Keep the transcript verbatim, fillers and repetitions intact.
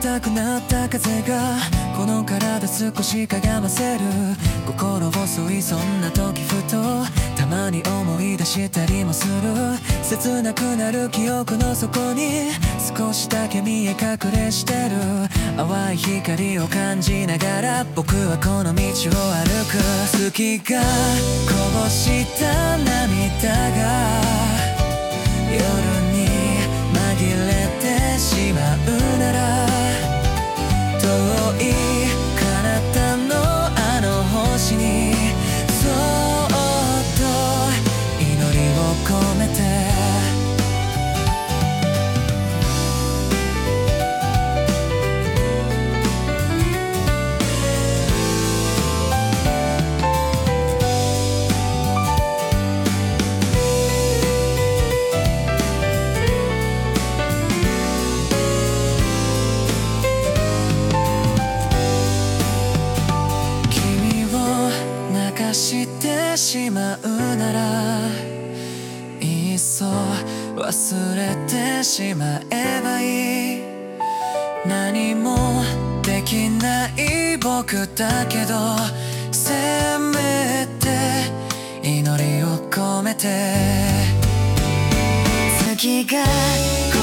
たくなった風がこの体少しかがませる。心細いそんな時ふとたまに思い出したりもする。切なくなる記憶の底に少しだけ見え隠れしてる。淡い光を感じながら僕はこの道を歩く。月がこぼした涙が夜に紛れてしまうなら、遠い彼方のあの星にそっと祈りを込めて。してしまうならいっそ忘れてしまえばいい。何もできない僕だけどせめて祈りを込めて。月が